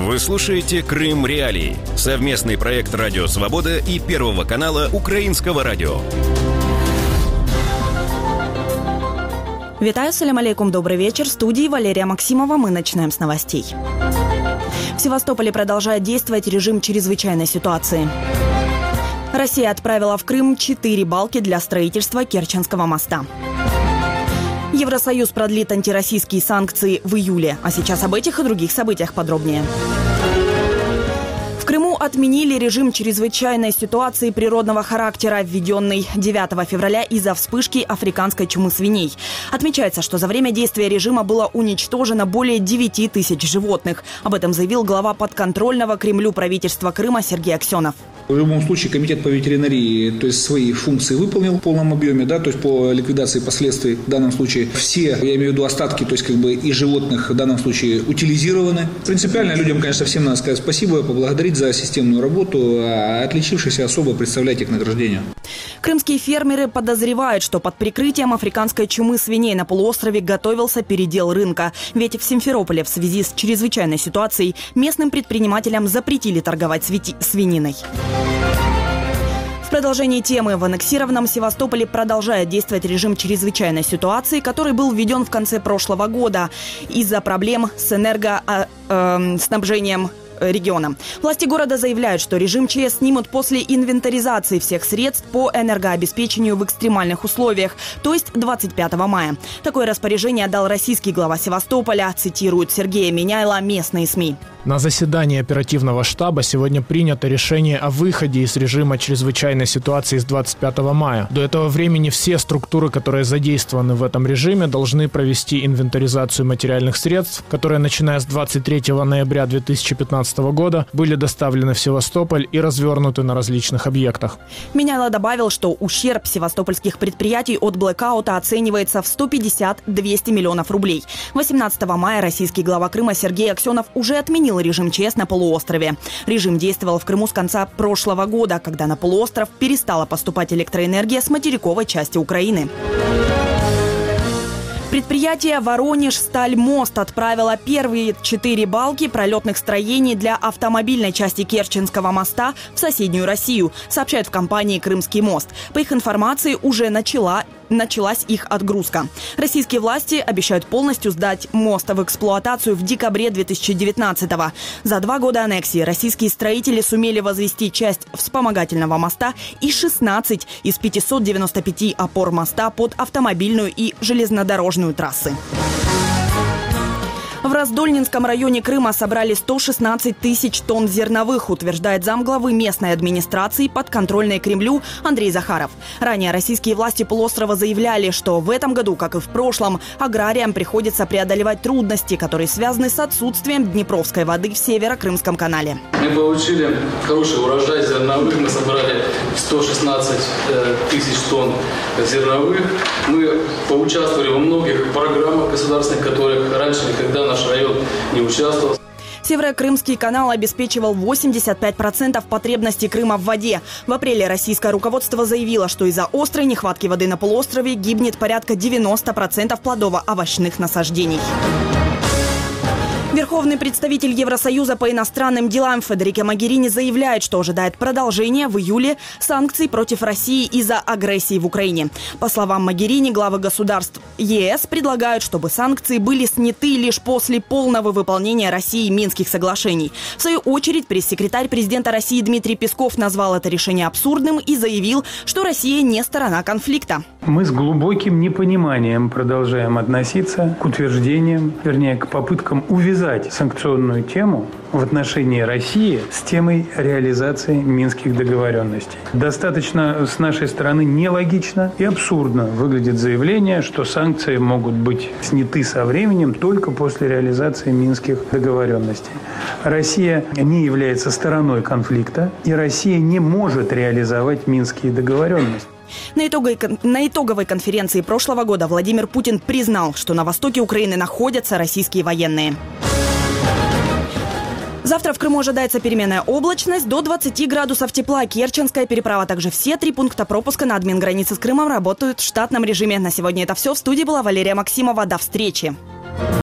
Вы слушаете «Крым Реалии» – совместный проект «Радио Свобода» и Первого канала Украинского радио. Витаю, салям алейкум, добрый вечер. В студии Валерия Максимова. Мы начинаем с новостей. В Севастополе продолжает действовать режим чрезвычайной ситуации. Россия отправила в Крым 4 балки для строительства Керченского моста. Евросоюз продлит антироссийские санкции в июле. А сейчас об этих и других событиях подробнее. В Крыму отменили режим чрезвычайной ситуации природного характера, введенный 9 февраля из-за вспышки африканской чумы свиней. Отмечается, что за время действия режима было уничтожено более 9 тысяч животных. Об этом заявил глава подконтрольного Кремлю правительства Крыма Сергей Аксенов. В любом случае комитет по ветеринарии, то есть свои функции выполнил в полном объеме, то есть по ликвидации последствий в данном случае все, я имею в виду остатки, то есть и животных в данном случае утилизированы. Принципиально людям, конечно, всем надо сказать спасибо, поблагодарить за системную работу, а отличившихся особо представлять их награждению. Крымские фермеры подозревают, что под прикрытием африканской чумы свиней на полуострове готовился передел рынка. Ведь в Симферополе в связи с чрезвычайной ситуацией местным предпринимателям запретили торговать свининой. В продолжении темы в аннексированном Севастополе продолжает действовать режим чрезвычайной ситуации, который был введен в конце прошлого года из-за проблем с энергоснабжением региона. Власти города заявляют, что режим ЧС снимут после инвентаризации всех средств по энергообеспечению в экстремальных условиях, то есть 25 мая. Такое распоряжение дал российский глава Севастополя, цитирует Сергея Меняйла местные СМИ. На заседании оперативного штаба сегодня принято решение о выходе из режима чрезвычайной ситуации с 25 мая. До этого времени все структуры, которые задействованы в этом режиме, должны провести инвентаризацию материальных средств, которые, начиная с 23 ноября 2015 года, были доставлены в Севастополь и развернуты на различных объектах. Меняйло добавил, что ущерб севастопольских предприятий от блэкаута оценивается в 150-200 миллионов рублей. 18 мая российский глава Крыма Сергей Аксенов уже отменил режим ЧС на полуострове. Режим действовал в Крыму с конца прошлого года, когда на полуостров перестала поступать электроэнергия с материковой части Украины. Предприятие «Воронеж-Стальмост» отправило первые 4 балки пролетных строений для автомобильной части Керченского моста в соседнюю Россию, сообщают в компании «Крымский мост». По их информации, уже началась их отгрузка. Российские власти обещают полностью сдать мост в эксплуатацию в декабре 2019-го. За 2 года аннексии российские строители сумели возвести часть вспомогательного моста и 16 из 595 опор моста под автомобильную и железнодорожную трассы. В Раздольнинском районе Крыма собрали 116 тысяч тонн зерновых, утверждает замглавы местной администрации подконтрольной Кремлю Андрей Захаров. Ранее российские власти полуострова заявляли, что в этом году, как и в прошлом, аграриям приходится преодолевать трудности, которые связаны с отсутствием днепровской воды в Северо-Крымском канале. Мы получили хороший урожай зерновых, мы собрали 116 тысяч тонн зерновых. Мы поучаствовали во многих программах государственных, которых раньше никогда наш район не участвовал. Северо-Крымский канал обеспечивал 85% потребностей Крыма в воде. В апреле российское руководство заявило, что из-за острой нехватки воды на полуострове гибнет порядка 90% плодово-овощных насаждений. Верховный представитель Евросоюза по иностранным делам Федерико Могерини заявляет, что ожидает продолжения в июле санкций против России из-за агрессии в Украине. По словам Могерини, главы государств ЕС предлагают, чтобы санкции были сняты лишь после полного выполнения Россией Минских соглашений. В свою очередь, пресс-секретарь президента России Дмитрий Песков назвал это решение абсурдным и заявил, что Россия не сторона конфликта. Мы с глубоким непониманием продолжаем относиться к утверждениям, к попыткам увязать санкционную тему в отношении России с темой реализации Минских договоренностей. Достаточно с нашей стороны нелогично и абсурдно выглядит заявление, что санкции могут быть сняты со временем только после реализации Минских договоренностей. Россия не является стороной конфликта, и Россия не может реализовать Минские договоренности. На итоговой конференции прошлого года Владимир Путин признал, что на востоке Украины находятся российские военные. Завтра в Крыму ожидается переменная облачность до 20 градусов тепла. Керченская переправа, также все 3 пункта пропуска на админгранице с Крымом работают в штатном режиме. На сегодня это все. В студии была Валерия Максимова. До встречи.